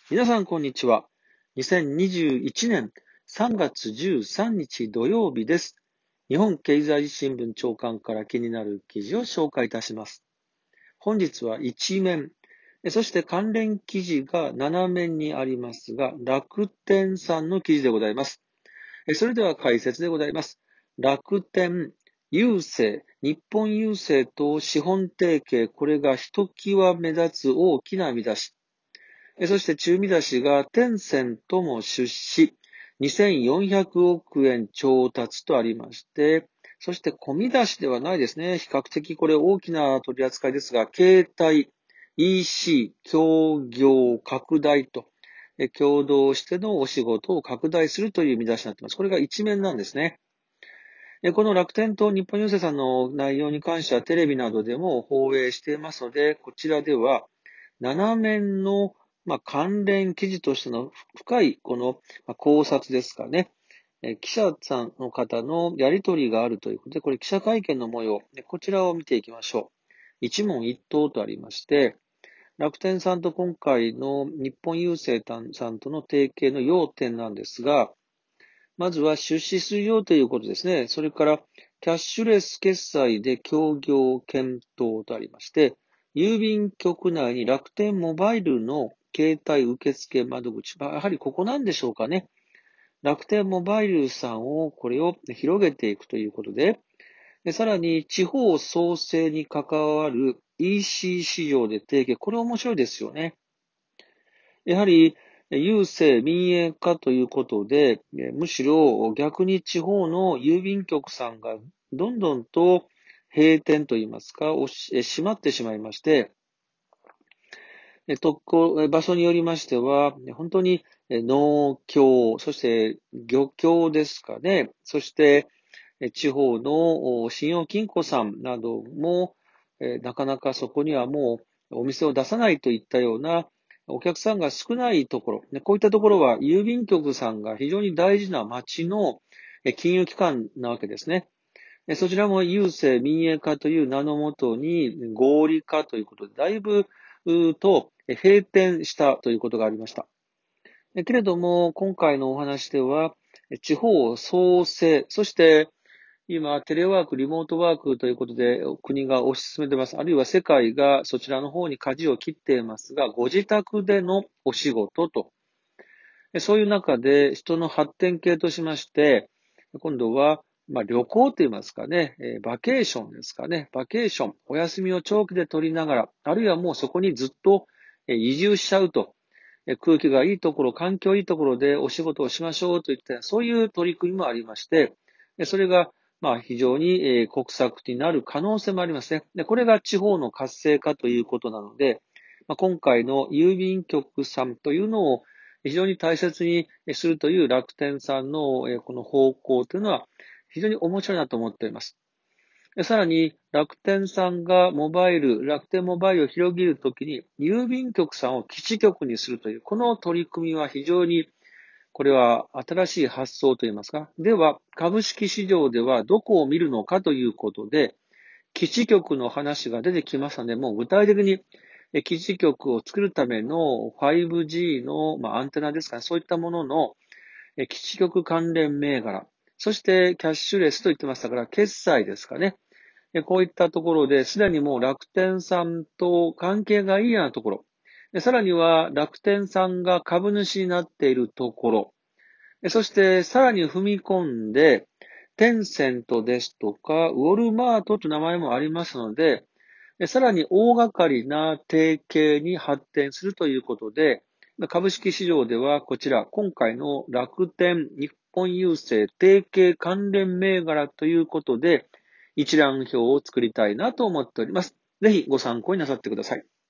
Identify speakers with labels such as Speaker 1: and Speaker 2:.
Speaker 1: 皆さん、こんにちは。2021年3月13日土曜日です。日本経済新聞長官から気になる記事を紹介いたします。本日は1面、そして関連記事が7面にありますが、楽天さんの記事でございます。それでは解説でございます。楽天、郵政、日本郵政と資本提携、これがひときわ目立つ大きな見出し。そして中見出しがテンセントも出資、2400億円調達とありまして、そして小見出しではないですね。比較的これ大きな取り扱いですが、携帯、EC、協業、拡大と、共同してのお仕事を拡大するという見出しになっています。これが一面なんですね。この楽天と日本郵政さんの内容に関してはテレビなどでも放映していますので、こちらでは7面の関連記事としての深いこの考察ですかね。記者さんの方のやりとりがあるということで、これ記者会見の模様、こちらを見ていきましょう。一問一答とありまして、楽天さんと今回の日本郵政さんとの提携の要点なんですが、まずは出資するよということですね。それからキャッシュレス決済で協業検討とありまして、郵便局内に楽天モバイルの携帯受付窓口、やはりここなんでしょうかね。楽天モバイルさんをこれを広げていくということで、さらに地方創生に関わる EC 市場で提携、これ面白いですよね。やはり、郵政民営化ということで、むしろ逆に地方の郵便局さんがどんどんと閉店といいますか、閉まってしまいまして、場所によりましては、本当に農協、そして漁協ですかね、そして地方の信用金庫さんなども、なかなかそこにはもうお店を出さないといったようなお客さんが少ないところ、こういったところは郵便局さんが非常に大事な町の金融機関なわけですね。そちらも郵政民営化という名のもとに合理化ということで、だいぶ閉店したということがありました。けれども、今回のお話では、地方創生、そして今、テレワーク、リモートワークということで国が推し進めています。あるいは世界がそちらの方に舵を切っていますが、ご自宅でのお仕事と、そういう中で人の発展系としまして、今度は旅行といいますかね、バケーションですかね、バケーション、お休みを長期で取りながら、あるいはもうそこにずっと移住しちゃうと、空気がいいところ、環境いいところでお仕事をしましょうといった、そういう取り組みもありまして、それが非常に国策になる可能性もありますね。で、これが地方の活性化ということなので、今回の郵便局さんというのを非常に大切にするという楽天さんのこの方向というのは非常に面白いなと思っています。さらに、楽天さんが楽天モバイルを広げるときに、郵便局さんを基地局にするという、この取り組みは非常に、これは新しい発想といいますか。では、株式市場ではどこを見るのかということで、基地局の話が出てきましたので、もう具体的に基地局を作るための 5G のアンテナですかね、そういったものの基地局関連銘柄、そしてキャッシュレスと言ってましたから、決済ですかね。こういったところで、すでにもう楽天さんと関係がいいようなところ、さらには楽天さんが株主になっているところ、そしてさらに踏み込んで、テンセントですとか、ウォルマートという名前もありますので、さらに大掛かりな提携に発展するということで、株式市場ではこちら、今回の楽天、日本郵政提携関連銘柄ということで、一覧表を作りたいなと思っております。ぜひご参考になさってください。